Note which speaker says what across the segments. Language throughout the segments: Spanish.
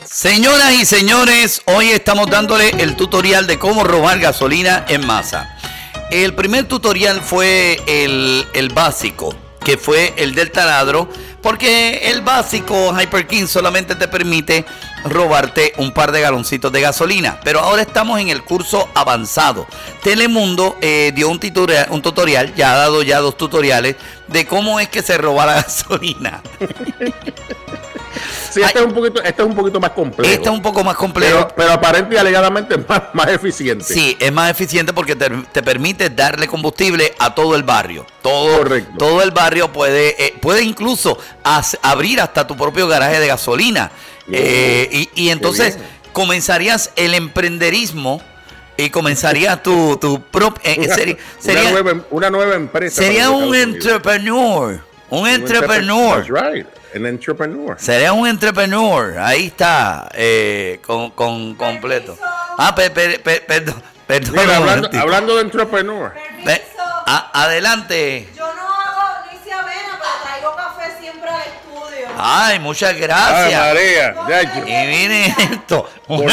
Speaker 1: Señoras y señores, hoy estamos dándole el tutorial de cómo robar gasolina en masa. El primer tutorial fue el básico, que fue el del taladro, porque el básico Hyper King solamente te permite robarte un par de galoncitos de gasolina. Pero ahora estamos en el curso avanzado. Telemundo dio un tutorial, ya ha dado ya 2 tutoriales de cómo es que se roba la gasolina.
Speaker 2: Sí, este es un poquito más complejo.
Speaker 1: Este es un poco más complejo.
Speaker 2: Pero aparente y alegadamente es más eficiente.
Speaker 1: Sí, es más eficiente porque te permite darle combustible a todo el barrio.
Speaker 2: Correcto.
Speaker 1: Todo el barrio puede incluso abrir hasta tu propio garaje de gasolina. Y entonces comenzarías el emprendedurismo y comenzarías tu propia...
Speaker 2: una nueva empresa.
Speaker 1: Sería un entrepreneur. Un entrepreneur.
Speaker 2: That's right. An entrepreneur.
Speaker 1: Sería un entrepreneur. Ahí está. Con completo. Perdón.
Speaker 2: Mira, hablando de entrepreneur.
Speaker 1: Adelante.
Speaker 3: Yo no hice avena, pero traigo café siempre al estudio.
Speaker 1: Ay, muchas gracias.
Speaker 2: María.
Speaker 1: Y miren esto.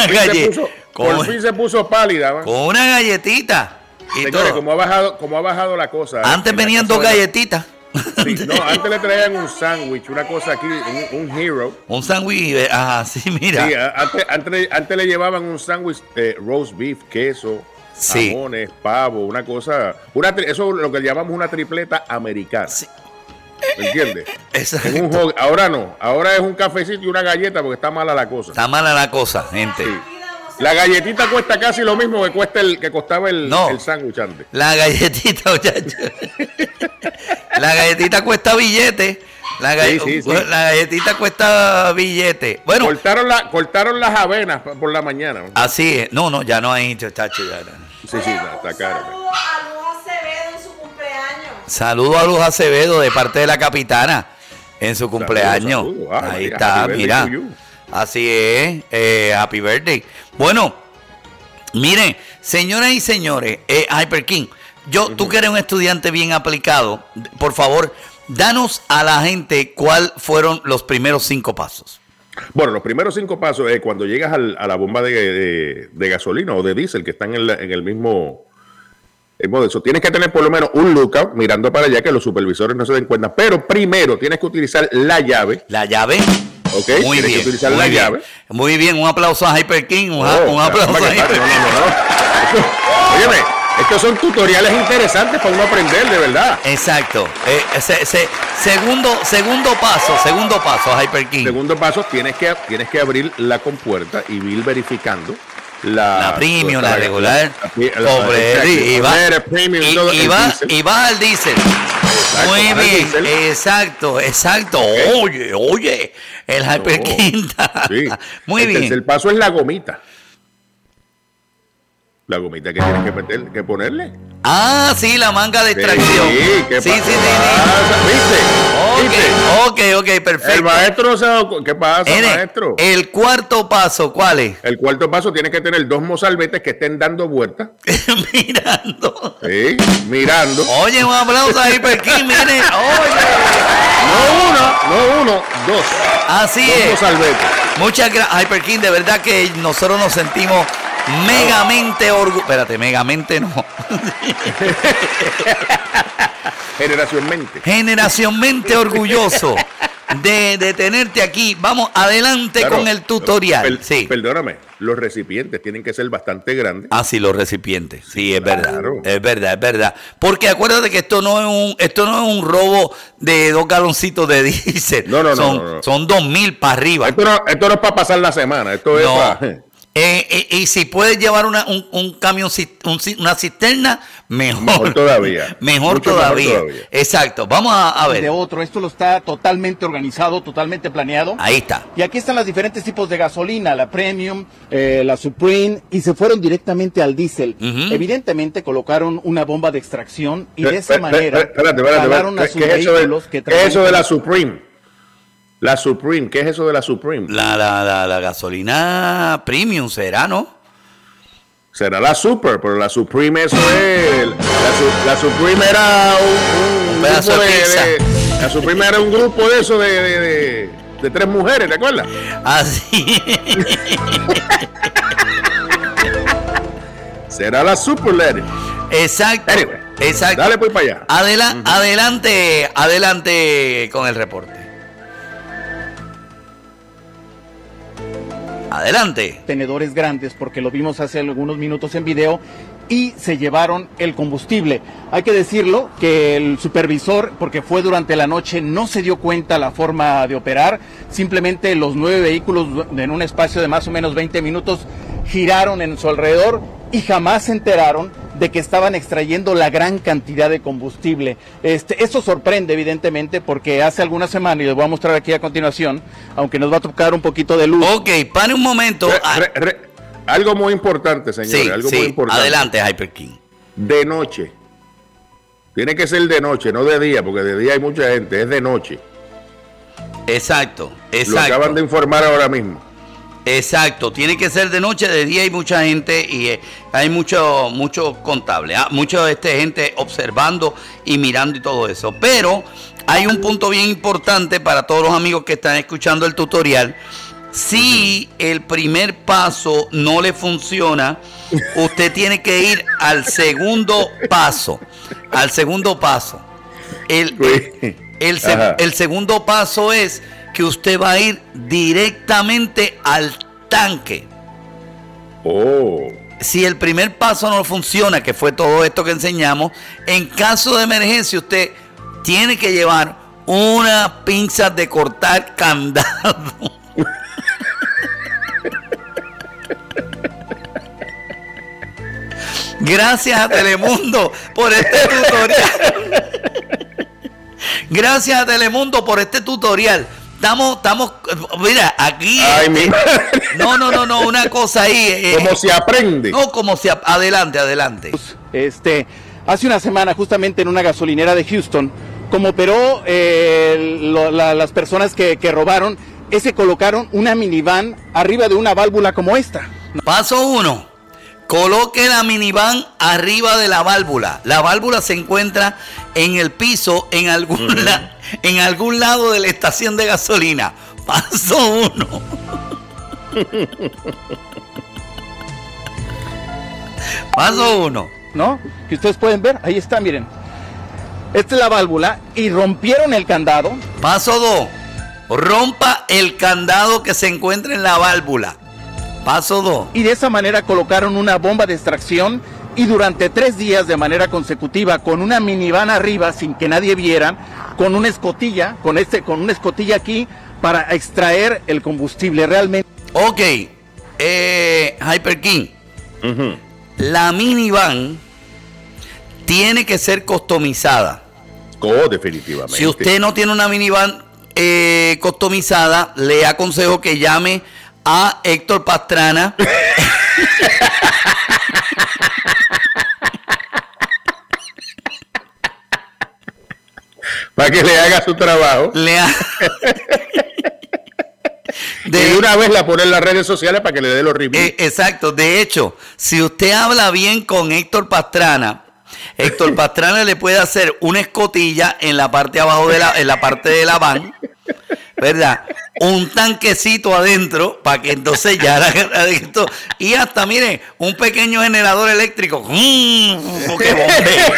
Speaker 2: Por fin se puso pálida. ¿Va?
Speaker 1: Con una galletita. Y
Speaker 2: señores,
Speaker 1: todo.
Speaker 2: como ha bajado la cosa.
Speaker 1: Antes venían 2 galletitas.
Speaker 2: Sí, no, antes le traían un sándwich, una cosa aquí, un hero.
Speaker 1: Un sándwich, sí, mira.
Speaker 2: Sí, antes le llevaban un sándwich roast beef, queso,
Speaker 1: sí,
Speaker 2: jamones, pavo, una cosa. Eso es lo que llamamos una tripleta americana. Sí. ¿Me entiendes?
Speaker 1: Exacto.
Speaker 2: Ahora no, ahora es un cafecito y una galleta porque está mala la cosa.
Speaker 1: Está mala la cosa, gente. Sí.
Speaker 2: La galletita cuesta casi lo mismo que costaba el sándwich antes.
Speaker 1: La galletita, muchachos. La galletita cuesta billete. La galletita cuesta billete. Bueno,
Speaker 2: cortaron las avenas por la mañana.
Speaker 1: Así es. No, ya no hay, chacho. Ya.
Speaker 2: Sí, está caro.
Speaker 3: Saludo a Luz Acevedo en su cumpleaños.
Speaker 1: Saludo a Luz Acevedo de parte de la capitana en su cumpleaños.
Speaker 2: Saludo.
Speaker 1: Ahí está, mira. Así es, happy birthday. Bueno, miren, señoras y señores, Hyper King, tú que eres un estudiante bien aplicado, por favor, danos a la gente cuáles fueron los primeros 5 pasos.
Speaker 2: Bueno, los primeros 5 pasos es cuando llegas a la bomba de gasolina o de diésel que están en el mismo eso. Tienes que tener por lo menos un lookout mirando para allá que los supervisores no se den cuenta, pero primero tienes que utilizar la llave.
Speaker 1: ¿La llave?
Speaker 2: Okay,
Speaker 1: muy bien,
Speaker 2: que utilizar la llave.
Speaker 1: Muy bien, un aplauso a Hyper King. Un aplauso a Hyper King.
Speaker 2: Óyeme, estos son tutoriales interesantes para uno aprender, de verdad.
Speaker 1: Exacto. Segundo paso, Hyper King.
Speaker 2: Segundo paso, tienes que abrir la compuerta y ir verificando la premium,
Speaker 1: la regular, y va al diésel. Muy bien, exacto. Okay. Oye, el Hyper King.
Speaker 2: Sí.
Speaker 1: Muy bien.
Speaker 2: El paso es la gomita. La gomita que tienes que ponerle.
Speaker 1: Sí, la manga de extracción. Sí. ¿Viste? Ok, perfecto.
Speaker 2: El maestro no sabe qué pasa, maestro.
Speaker 1: El cuarto paso, ¿cuál es?
Speaker 2: El cuarto paso tiene que tener 2 mozalbetes que estén dando vueltas.
Speaker 1: Mirando.
Speaker 2: Sí, mirando.
Speaker 1: Oye, un aplauso a Hyper King, miren. Oye.
Speaker 2: No uno, 2.
Speaker 1: Así
Speaker 2: es. 2 mozalbetes.
Speaker 1: Muchas gracias, Hyper King. De verdad que nosotros nos sentimos megamente orgullosos. Espérate, megamente no. Generacionalmente orgulloso de tenerte aquí. Vamos adelante con el tutorial.
Speaker 2: Perdóname, los recipientes tienen que ser bastante grandes.
Speaker 1: Sí, los recipientes. Sí, es verdad. Es verdad. Porque acuérdate que esto no es un robo de 2 galoncitos de diésel.
Speaker 2: No.
Speaker 1: Son 2,000 para arriba.
Speaker 2: Esto no es para pasar la semana. Esto es para...
Speaker 1: y si puedes llevar un camión, una cisterna, mejor todavía. Mejor todavía. Exacto. Vamos a ver.
Speaker 4: De otro, esto lo está totalmente organizado, totalmente planeado.
Speaker 1: Ahí está.
Speaker 4: Y aquí están los diferentes tipos de gasolina, la Premium, la Supreme, y se fueron directamente al diésel. Evidentemente colocaron una bomba de extracción y de esa manera jalaron a sus vehículos que traían.
Speaker 2: ¿Qué es eso de la Supreme? La Supreme, ¿qué es eso de la Supreme?
Speaker 1: La gasolina premium será, ¿no?
Speaker 2: Será la Super, pero la Supreme eso es... La Supreme era un
Speaker 1: pedazo
Speaker 2: grupo
Speaker 1: de pizza.
Speaker 2: La Supreme era un grupo de eso de de 3 mujeres, ¿te acuerdas?
Speaker 1: Así.
Speaker 2: Será la Super Lady.
Speaker 1: Exacto.
Speaker 2: Anyway,
Speaker 1: exacto.
Speaker 2: Dale pues para allá.
Speaker 1: Adelante con el reporte. Adelante.
Speaker 4: Tenedores grandes, porque lo vimos hace algunos minutos en video, y se llevaron el combustible. Hay que decirlo que el supervisor, porque fue durante la noche, no se dio cuenta la forma de operar. Simplemente los 9 vehículos en un espacio de más o menos 20 minutos giraron en su alrededor y jamás se enteraron de que estaban extrayendo la gran cantidad de combustible. Eso sorprende evidentemente, porque hace algunas semanas, y les voy a mostrar aquí a continuación, aunque nos va a tocar un poquito de luz.
Speaker 1: Ok, pare un momento.
Speaker 2: Algo muy importante, señores.
Speaker 1: Sí,
Speaker 2: algo
Speaker 1: sí.
Speaker 2: muy importante.
Speaker 1: Adelante, Hyper King.
Speaker 2: De noche. Tiene que ser de noche, no de día, porque de día hay mucha gente. Es de noche.
Speaker 1: Exacto, exacto.
Speaker 2: Lo acaban de informar ahora mismo.
Speaker 1: Exacto, tiene que ser de noche, de día hay mucha gente y hay mucho contable, mucha gente observando y mirando y todo eso. Pero hay un punto bien importante para todos los amigos que están escuchando el tutorial. Si el primer paso no le funciona, usted tiene que ir al segundo paso. Al segundo paso. El segundo paso es que usted va a ir directamente al tanque.
Speaker 2: Oh.
Speaker 1: Si el primer paso no funciona, que fue todo esto que enseñamos, en caso de emergencia usted tiene que llevar una pinza de cortar candado. Gracias a Telemundo por este tutorial. Gracias a Telemundo por este tutorial. Estamos, mira, aquí.
Speaker 2: Ay, mi madre.
Speaker 1: No, una cosa ahí.
Speaker 2: Como se aprende.
Speaker 1: No, adelante.
Speaker 4: Hace una semana, justamente en una gasolinera de Houston, como operó las personas que robaron, colocaron una minivan arriba de una válvula como esta.
Speaker 1: Paso 1. Coloque la minivan arriba de la válvula. La válvula se encuentra en el piso, en algún lado de la estación de gasolina. Paso 1. Paso 1.
Speaker 4: ¿No? Que ustedes pueden ver, ahí está, miren. Esta es la válvula y rompieron el candado.
Speaker 1: Paso 2. Rompa el candado que se encuentra en la válvula. Paso 2.
Speaker 4: Y de esa manera colocaron una bomba de extracción y durante 3 días de manera consecutiva, con una minivan arriba sin que nadie viera, con una escotilla, con una escotilla aquí para extraer el combustible realmente.
Speaker 1: Ok, Hyper King. La minivan tiene que ser customizada.
Speaker 2: Oh, definitivamente.
Speaker 1: Si usted no tiene una minivan customizada, le aconsejo que llame a Héctor Pastrana.
Speaker 2: Para que le haga su trabajo. Y una vez la pone en las redes sociales para que le dé los reviews.
Speaker 1: Exacto. De hecho, si usted habla bien con Héctor Pastrana le puede hacer una escotilla en la parte de abajo en la parte de la van, ¿verdad? Un tanquecito adentro para que entonces ya y hasta, mire, un pequeño generador eléctrico que bombea.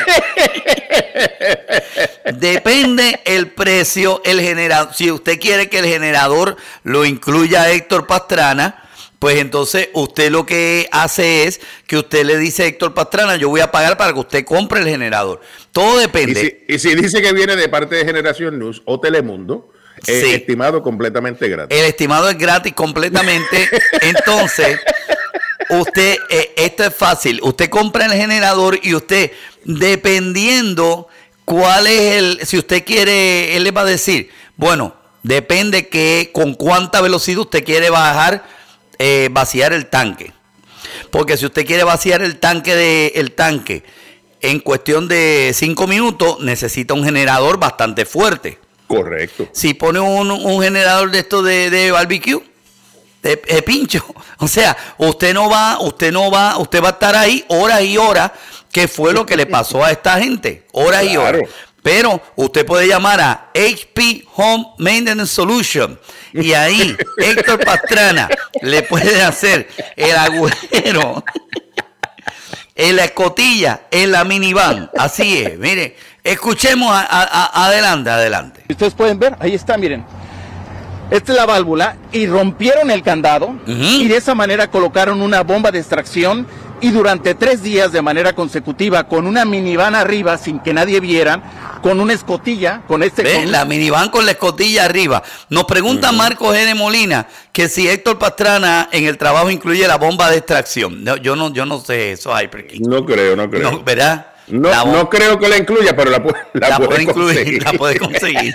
Speaker 1: Depende el precio, el generador. Si usted quiere que el generador lo incluya Héctor Pastrana, pues entonces usted lo que hace es que usted le dice a Héctor Pastrana, yo voy a pagar para que usted compre el generador. Todo depende.
Speaker 2: Y si dice que viene de parte de Generación News o Telemundo, sí, estimado completamente gratis.
Speaker 1: El estimado es gratis completamente. Entonces, usted, esto es fácil. Usted compra el generador y usted, dependiendo cuál es si usted quiere, él le va a decir, bueno, depende con cuánta velocidad usted quiere vaciar el tanque. Porque si usted quiere vaciar el tanque en cuestión de 5 minutos, necesita un generador bastante fuerte.
Speaker 2: Correcto.
Speaker 1: Si pone un generador de esto de barbecue, de pincho, o sea, usted va a estar ahí horas y horas, que fue lo que le pasó a esta gente, horas y horas. Pero usted puede llamar a HP Home Maintenance Solution Y ahí Héctor Pastrana le puede hacer el agujero en la escotilla, en la minivan. Así es, mire, escuchemos adelante.
Speaker 4: Ustedes pueden ver, ahí está, miren. Esta es la válvula y rompieron el candado y de esa manera colocaron una bomba de extracción y durante 3 días de manera consecutiva con una minivan arriba sin que nadie viera, con una escotilla,
Speaker 1: la minivan con la escotilla arriba. Nos pregunta Marco G. de Molina que si Héctor Pastrana en el trabajo incluye la bomba de extracción. No, yo no sé eso, Hyperkin.
Speaker 2: No creo.
Speaker 1: No, ¿verdad?
Speaker 2: No creo que la incluya, pero la puede incluir.
Speaker 1: La puede conseguir.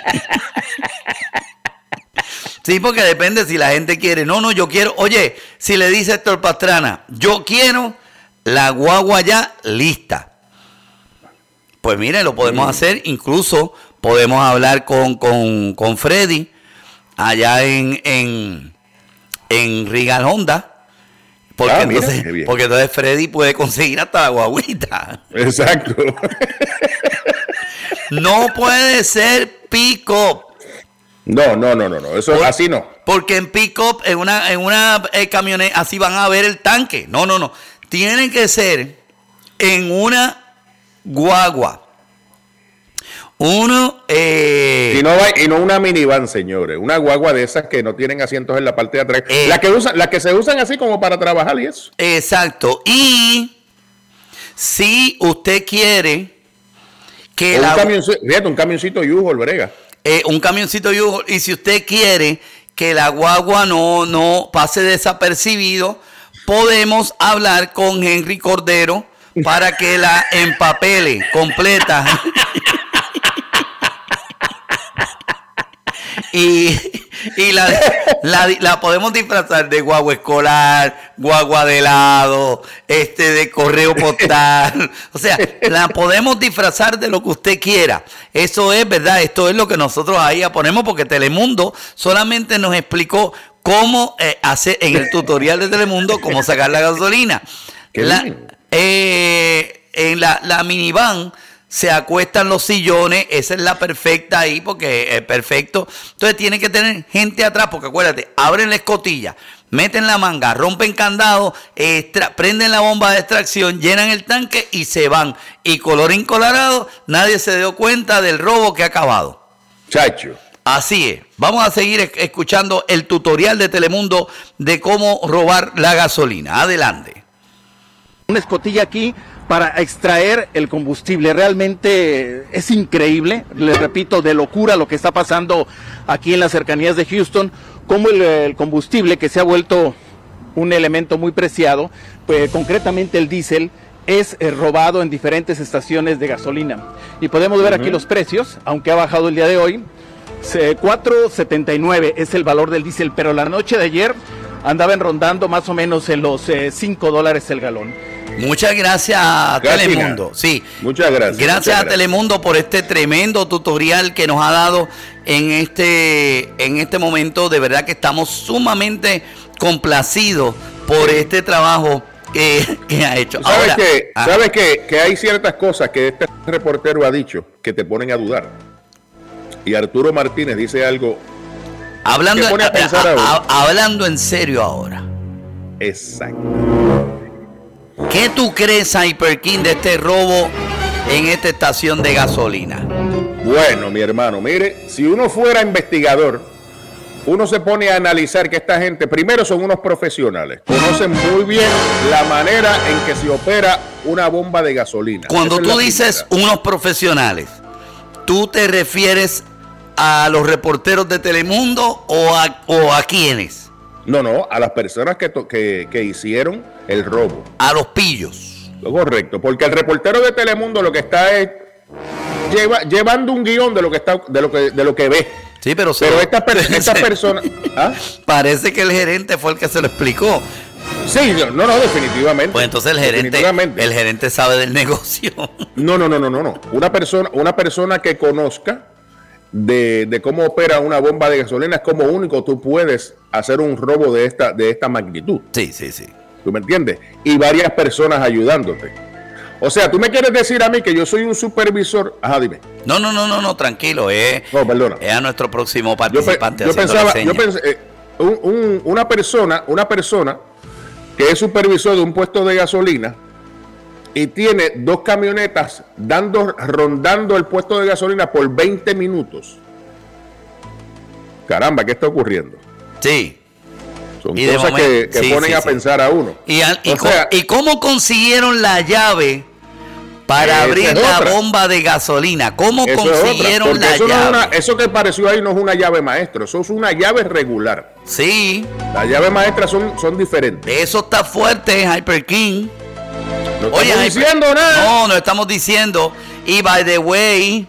Speaker 1: Sí, porque depende si la gente quiere. No, yo quiero. Oye, si le dice Héctor Pastrana, yo quiero la guagua ya lista. Pues mire, lo podemos hacer. Incluso podemos hablar con Freddy allá en Regal Honda. Porque entonces Freddy puede conseguir hasta la guaguita.
Speaker 2: Exacto.
Speaker 1: No puede ser pick-up.
Speaker 2: No, eso así no.
Speaker 1: Porque en pick-up, en una camioneta, así van a ver el tanque. No. Tienen que ser en una guagua. Y
Speaker 2: no una minivan, señores. Una guagua de esas que no tienen asientos en la parte de atrás. Las que se usan así como para trabajar y eso.
Speaker 1: Exacto. Y si usted quiere que
Speaker 2: un camioncito U-Haul, brega.
Speaker 1: Un camioncito U-Haul, y si usted quiere que la guagua no pase desapercibido, podemos hablar con Henry Cordero para que la empapele completa. y la podemos disfrazar de guagua escolar, guagua de helado, de correo postal. O sea, la podemos disfrazar de lo que usted quiera. Eso es verdad, esto es lo que nosotros ahí ponemos, porque Telemundo solamente nos explicó cómo hacer en el tutorial de Telemundo cómo sacar la gasolina. En la minivan se acuestan los sillones, esa es la perfecta ahí, porque es perfecto. Entonces tiene que tener gente atrás, porque acuérdate, abren la escotilla, meten la manga, rompen candado, prenden la bomba de extracción, llenan el tanque y se van. Y colorín colorado, nadie se dio cuenta del robo que ha acabado.
Speaker 2: Chacho.
Speaker 1: Así es. Vamos a seguir escuchando el tutorial de Telemundo de cómo robar la gasolina. Adelante.
Speaker 4: Una escotilla aquí para extraer el combustible. Realmente es increíble, les repito, de locura lo que está pasando aquí en las cercanías de Houston, como el combustible, que se ha vuelto un elemento muy preciado, pues concretamente el diésel, es robado en diferentes estaciones de gasolina. Y podemos ver aquí los precios, aunque ha bajado el día de hoy. $4.79 es el valor del diésel, pero la noche de ayer andaban rondando más o menos en los $5 el galón.
Speaker 1: Muchas gracias a Telemundo. Sí.
Speaker 2: Muchas gracias.
Speaker 1: Gracias a Telemundo por este tremendo tutorial que nos ha dado en este momento. De verdad que estamos sumamente complacidos por este trabajo que ha hecho.
Speaker 2: ¿Sabes que hay ciertas cosas que este reportero ha dicho que te ponen a dudar? Y Arturo Martínez dice algo
Speaker 1: hablando,
Speaker 2: que pone a pensar
Speaker 1: hablando en serio ahora.
Speaker 2: Exacto.
Speaker 1: ¿Qué tú crees, Hyperkin, de este robo en esta estación de gasolina?
Speaker 2: Bueno, mi hermano, mire, si uno fuera investigador, uno se pone a analizar que esta gente, primero, son unos profesionales, conocen muy bien la manera en que se opera una bomba de gasolina.
Speaker 1: Cuando tú dices unos profesionales, ¿tú te refieres a los reporteros de Telemundo o a quiénes?
Speaker 2: No, a las personas que hicieron el robo.
Speaker 1: A los pillos.
Speaker 2: Lo correcto, porque el reportero de Telemundo lo que está es llevando un guión de lo que ve.
Speaker 1: Sí, pero
Speaker 2: estas personas... ¿Ah?
Speaker 1: Parece que el gerente fue el que se lo explicó.
Speaker 2: Sí, no, definitivamente.
Speaker 1: Pues entonces el gerente sabe del negocio.
Speaker 2: No. Una persona que conozca de cómo opera una bomba de gasolina es como único tú puedes hacer un robo de esta magnitud.
Speaker 1: Sí.
Speaker 2: ¿Tú me entiendes? Y varias personas ayudándote. O sea, tú me quieres decir a mí que yo soy un supervisor. Ajá, dime.
Speaker 1: No, tranquilo.
Speaker 2: No, perdona.
Speaker 1: Es a nuestro próximo participante.
Speaker 2: Yo pensé, una persona que es supervisor de un puesto de gasolina y tiene 2 camionetas rondando el puesto de gasolina por 20 minutos. Caramba, ¿qué está ocurriendo?
Speaker 1: Sí.
Speaker 2: Son cosas que ponen a pensar a uno.
Speaker 1: ¿Y cómo consiguieron la llave para abrir la bomba de gasolina? ¿Cómo consiguieron la llave?
Speaker 2: Eso que pareció ahí no es una llave maestra, eso es una llave regular.
Speaker 1: Sí.
Speaker 2: Las llaves maestras son diferentes.
Speaker 1: Eso está fuerte, Hyper King.
Speaker 2: No estamos diciendo nada.
Speaker 1: No estamos diciendo. Y by the way,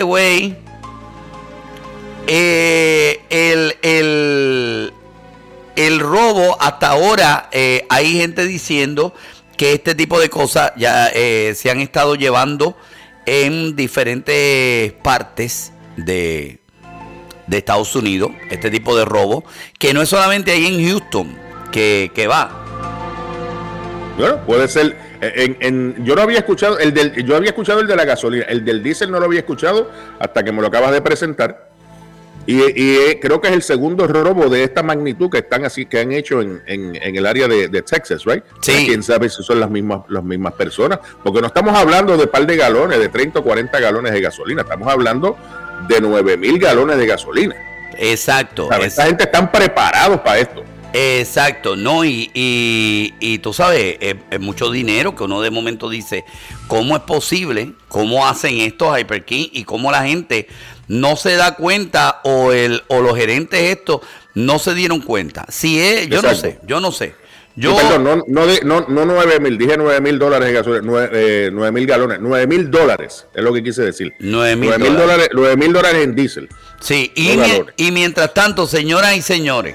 Speaker 1: el robo hasta ahora, hay gente diciendo que este tipo de cosas ya se han estado llevando en diferentes partes de Estados Unidos, este tipo de robo, que no es solamente ahí en Houston que va.
Speaker 2: Bueno, puede ser. Yo no había escuchado yo había escuchado el de la gasolina, el del diésel no lo había escuchado hasta que me lo acabas de presentar. Y creo que es el segundo robo de esta magnitud que han hecho en el área de Texas, right?
Speaker 1: Sí.
Speaker 2: Quién sabe si son las mismas personas, porque no estamos hablando de par de galones, de 30 o 40 galones de gasolina, estamos hablando de 9,000 galones de gasolina.
Speaker 1: Exacto.
Speaker 2: Esta gente están preparados para esto.
Speaker 1: Exacto, no, y tú sabes, es mucho dinero que uno de momento dice, ¿cómo es posible? ¿Cómo hacen estos Hyper King? Y cómo la gente no se da cuenta o los gerentes estos no se dieron cuenta. Si es, yo no sé.
Speaker 2: Perdón, no 9,000, dije $9,000 de gasolina, 9,000 galones, $9,000 es lo que quise decir. $9,000 en diésel.
Speaker 1: Sí, y mientras tanto, señoras y señores,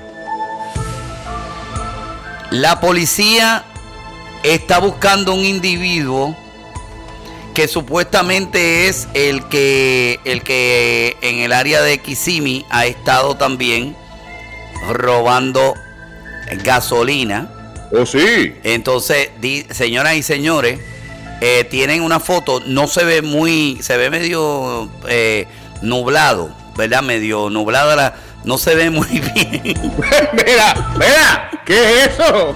Speaker 1: la policía está buscando un individuo que supuestamente es el que en el área de Kissimmee ha estado también robando gasolina.
Speaker 2: Oh, sí.
Speaker 1: Entonces, señoras y señores, tienen una foto, se ve medio nublado, ¿verdad? Medio nublada no se ve muy bien.
Speaker 2: Mira, ¿qué es eso?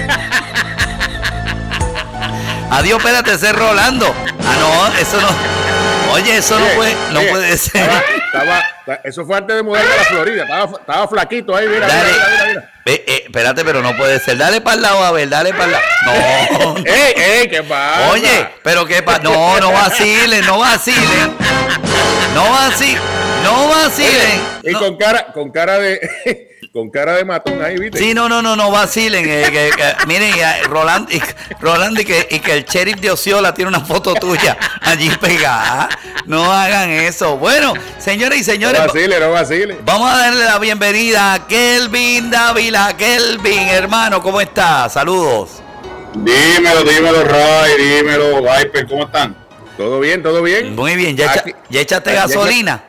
Speaker 1: Adiós, espérate, ese Rolando. No, eso no. Oye, eso no puede ser.
Speaker 2: Eso fue antes de mudarme a la Florida. Estaba flaquito ahí, mira.
Speaker 1: Espérate, pero no puede ser. Dale para el lado, a ver, dale para el lado. No.
Speaker 2: ¡Ey, qué pasa!
Speaker 1: Oye, pero qué pasa. No vacilen. No vacilen.
Speaker 2: Y
Speaker 1: no.
Speaker 2: con cara de matón ahí, ¿viste?
Speaker 1: Sí, no vacilen. Miren, Roland y que el sheriff de Osceola tiene una foto tuya allí pegada. No hagan eso. Bueno, señoras y señores,
Speaker 2: no vacilen.
Speaker 1: Vamos a darle la bienvenida a Kelvin Dávila. Kelvin, hermano, ¿cómo estás? Saludos.
Speaker 5: Dímelo, Ray, dímelo, Viper, ¿cómo están?
Speaker 2: ¿Todo bien?
Speaker 1: Muy bien, ¿ya echaste gasolina?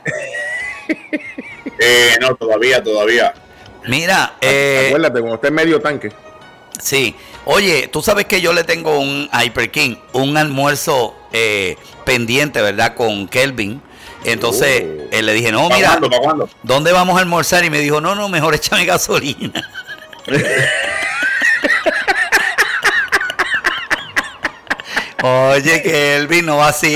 Speaker 5: No, todavía.
Speaker 1: Mira,
Speaker 2: acuérdate, como está en medio tanque.
Speaker 1: Sí. Oye, tú sabes que yo le tengo un Hyper King, un almuerzo pendiente, ¿verdad? Con Kelvin. Entonces, le dije, no, mira,
Speaker 5: ¿para cuándo?
Speaker 1: ¿Dónde vamos a almorzar? Y me dijo, no, mejor échame gasolina. Oye, Kelvin, no vacile.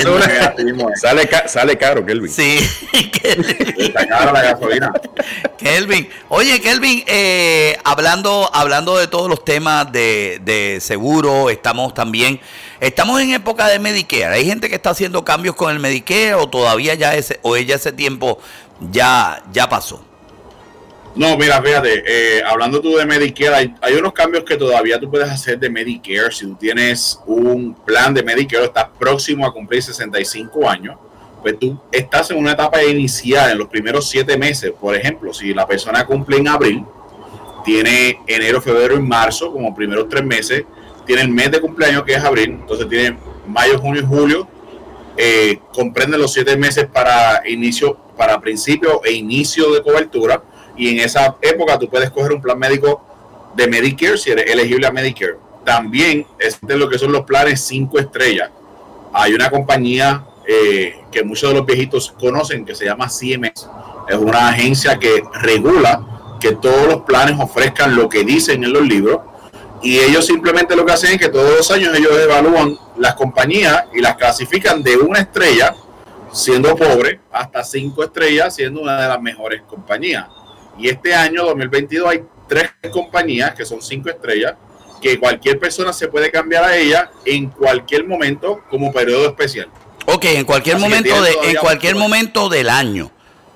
Speaker 2: Sale caro, Kelvin.
Speaker 1: Sí,
Speaker 5: Kelvin. Está caro la gasolina.
Speaker 1: Kelvin. Oye, Kelvin, hablando de todos los temas de seguro, estamos en época de Medicare. Hay gente que está haciendo cambios con el Medicare o todavía ese tiempo ya pasó.
Speaker 5: No, mira, fíjate, hablando tú de Medicare, hay unos cambios que todavía tú puedes hacer de Medicare. Si tú tienes un plan de Medicare, estás próximo a cumplir 65 años, pues tú estás en una etapa inicial, en los primeros 7 meses. Por ejemplo, si la persona cumple en abril, tiene enero, febrero y marzo como primeros 3 meses, tiene el mes de cumpleaños que es abril, entonces tiene mayo, junio y julio, comprende los 7 meses para principio e inicio de cobertura. Y en esa época tú puedes coger un plan médico de Medicare si eres elegible a Medicare. también existen lo que son los planes 5 estrellas. Hay una compañía que muchos de los viejitos conocen que se llama CMS. Es una agencia que regula que todos los planes ofrezcan lo que dicen en los libros, y ellos simplemente lo que hacen es que todos los años ellos evalúan las compañías y las clasifican de 1 estrella siendo pobre hasta 5 estrellas siendo una de las mejores compañías. Y este año 2022 hay 3 compañías que son 5 estrellas que cualquier persona se puede cambiar a ella en cualquier momento como periodo especial.
Speaker 1: Ok, en cualquier momento del año.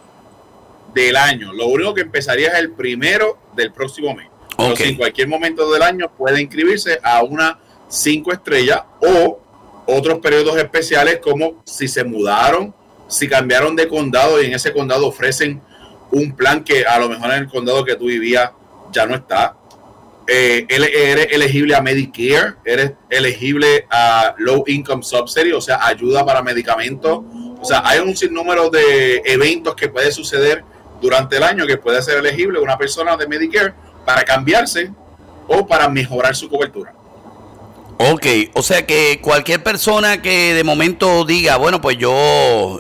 Speaker 5: Del año. Lo único que empezaría es el 1 del próximo mes. Okay. Entonces, en cualquier momento del año puede inscribirse a una 5 estrellas o otros periodos especiales, como si se mudaron, si cambiaron de condado y en ese condado ofrecen un plan que a lo mejor en el condado que tú vivías ya no está. Eres elegible a Medicare, eres elegible a Low Income Subsidy, o sea, ayuda para medicamentos. O sea, hay un sinnúmero de eventos que puede suceder durante el año que puede ser elegible una persona de Medicare para cambiarse o para mejorar su cobertura.
Speaker 1: Ok, o sea que cualquier persona que de momento diga, bueno, pues yo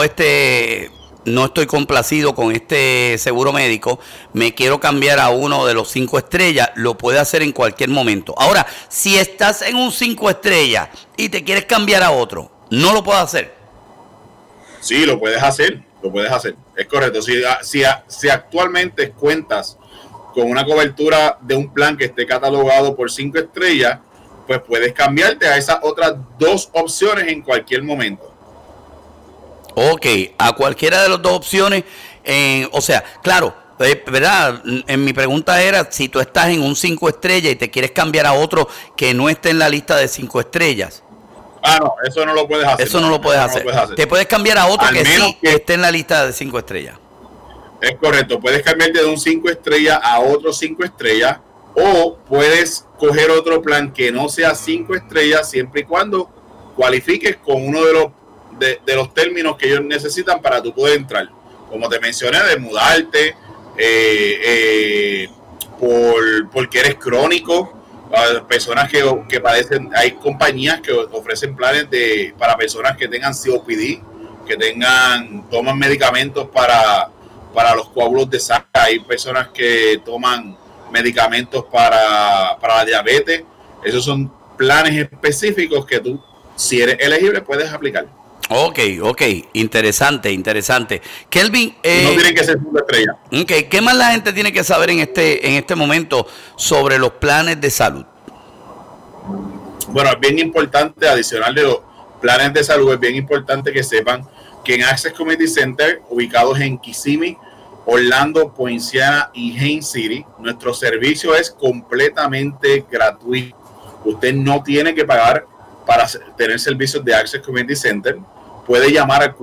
Speaker 1: no estoy complacido con este seguro médico, me quiero cambiar a uno de los 5 estrellas, lo puede hacer en cualquier momento. Ahora, si estás en un 5 estrellas y te quieres cambiar a otro, ¿no lo puedes hacer?
Speaker 5: Sí, lo puedes hacer, es correcto. Si actualmente cuentas con una cobertura de un plan que esté catalogado por 5 estrellas, pues puedes cambiarte a esas otras 2 opciones en cualquier momento.
Speaker 1: Ok, a cualquiera de las 2 opciones, o sea, claro, ¿verdad? En mi pregunta era si tú estás en un 5 estrellas y te quieres cambiar a otro que no esté en la lista de 5 estrellas.
Speaker 5: Ah, no, eso no lo puedes hacer.
Speaker 1: Eso no lo puedes hacer. Te puedes cambiar a otro que sí esté en la lista de 5 estrellas.
Speaker 5: Es correcto, puedes cambiarte de un 5 estrellas a otro 5 estrellas, o puedes coger otro plan que no sea 5 estrellas siempre y cuando cualifiques con uno de los términos que ellos necesitan para tú poder entrar. Como te mencioné, de mudarte, porque eres crónico, personas que padecen, hay compañías que ofrecen planes para personas que tengan COPD, que toman medicamentos para los coágulos de sangre, hay personas que toman medicamentos para la diabetes. Esos son planes específicos que tú, si eres elegible, puedes aplicar.
Speaker 1: Ok, interesante. Kelvin,
Speaker 5: no tienen que ser 5 estrellas.
Speaker 1: Okay, ¿qué más la gente tiene que saber en este momento sobre los planes de salud?
Speaker 5: Bueno, es bien importante, adicional de los planes de salud, es bien importante que sepan que en Access Community Center, ubicados en Kissimmee, Orlando, Poinciana y Haines City, nuestro servicio es completamente gratuito. Usted no tiene que pagar para tener servicios de Access Community Center. Puede llamar al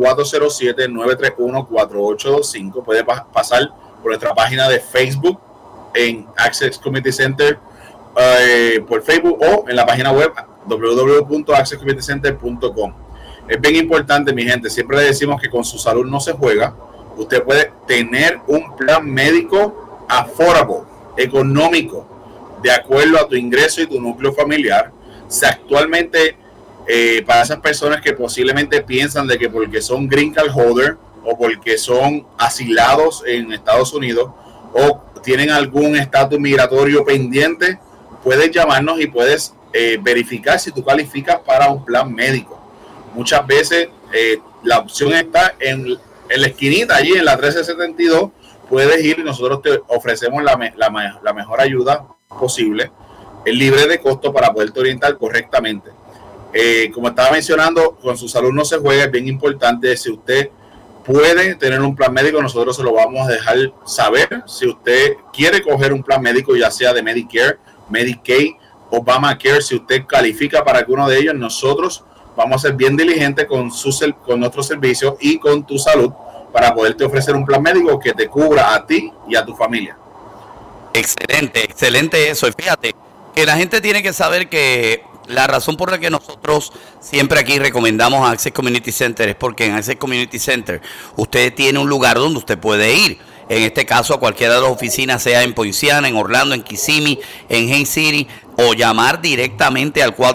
Speaker 5: 407-931-4825. Puede pasar por nuestra página de Facebook en Access Community Center por Facebook, o en la página web www.accesscommunitycenter.com. Es bien importante, mi gente, siempre le decimos que con su salud no se juega. Usted puede tener un plan médico affordable, económico, de acuerdo a tu ingreso y tu núcleo familiar. Si actualmente, para esas personas que posiblemente piensan de que porque son green card holder o porque son asilados en Estados Unidos o tienen algún estatus migratorio pendiente, puedes llamarnos y puedes verificar si tú calificas para un plan médico. Muchas veces la opción está en la esquinita, allí en la 1372, puedes ir y nosotros te ofrecemos la mejor ayuda posible. Es libre de costo para poderte orientar correctamente. Como estaba mencionando, con su salud no se juega, es bien importante. Si usted puede tener un plan médico, nosotros se lo vamos a dejar saber. Si usted quiere coger un plan médico, ya sea de Medicare, Medicaid, Obamacare, si usted califica para alguno de ellos, nosotros vamos a ser bien diligentes con nuestros servicios y con tu salud para poderte ofrecer un plan médico que te cubra a ti y a tu familia.
Speaker 1: Excelente eso. Y fíjate que la gente tiene que saber que la razón por la que nosotros siempre aquí recomendamos a Access Community Center es porque en Access Community Center usted tiene un lugar donde usted puede ir. en este caso a cualquiera de las oficinas, sea en Poinciana, en Orlando, en Kissimmee, en Haines City, o llamar directamente al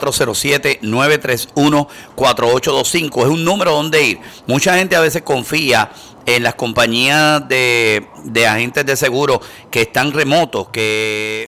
Speaker 1: 407-931-4825. Es un número donde ir. Mucha gente a veces confía en las compañías de agentes de seguro que están remotos, que